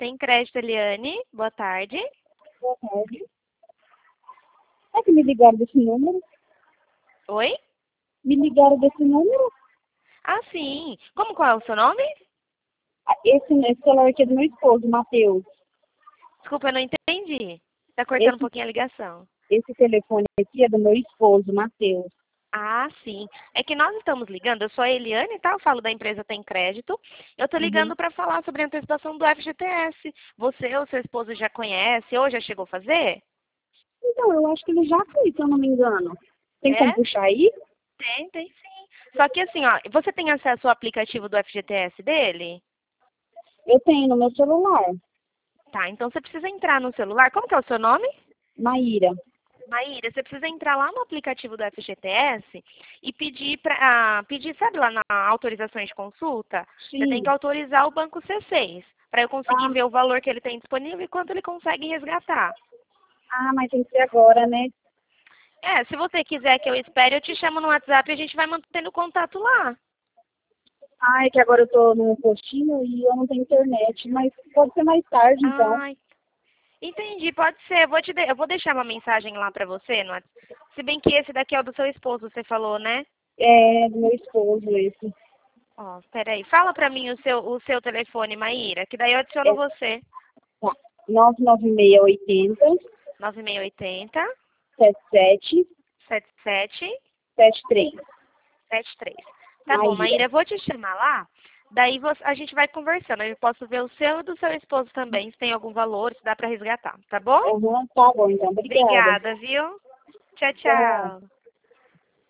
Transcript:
Tem crédito, Eliane? Boa tarde. Boa tarde. É que me ligaram desse número? Oi? Me ligaram desse número? Ah, sim. Qual é o seu nome? Esse celular aqui é do meu esposo, Matheus. Desculpa, eu não entendi. Tá cortando um pouquinho a ligação. Esse telefone aqui é do meu esposo, Matheus. Ah, sim. É que nós estamos ligando, eu sou a Eliane, tá? Eu falo da empresa Tem Crédito. Eu tô ligando para falar sobre a antecipação do FGTS. Você ou seu esposo já conhece ou já chegou a fazer? Então, eu acho que ele já fez, se eu não me engano. Tem como É? puxar aí? Tem sim. Só que assim, ó, você tem acesso ao aplicativo do FGTS dele? Eu tenho no meu celular. Tá, então você precisa entrar no celular. Como que é o seu nome? Maíra. Maíra, você precisa entrar lá no aplicativo do FGTS e pedir pedir, sabe lá na autorizações de consulta? Você tem Sim. que autorizar o banco C6 para eu conseguir Ah, ver o valor que ele tem disponível e quanto ele consegue resgatar. mas tem que ser agora, né? É, se você quiser que eu espere, eu te chamo no WhatsApp e a gente vai mantendo contato lá. É que agora eu tô num postinho e eu não tenho internet, mas pode ser mais tarde, então. Ai, entendi, pode ser. Eu vou deixar uma mensagem lá para você, no WhatsApp. Se bem que esse daqui é o do seu esposo, você falou, né? É, do meu esposo esse. Ó, peraí. Fala pra mim o seu telefone, Maíra, que daí eu adiciono É, você. tá. 99680 9680 77 77 73. 73. Tá bom, Maíra. Maíra, eu vou te chamar lá. Daí a gente vai conversando. Eu posso ver o seu e do seu esposo também, se tem algum valor, se dá pra resgatar, tá bom? Tá bom, então. Obrigada. Obrigada, viu? Tchau, Tchau. tchau.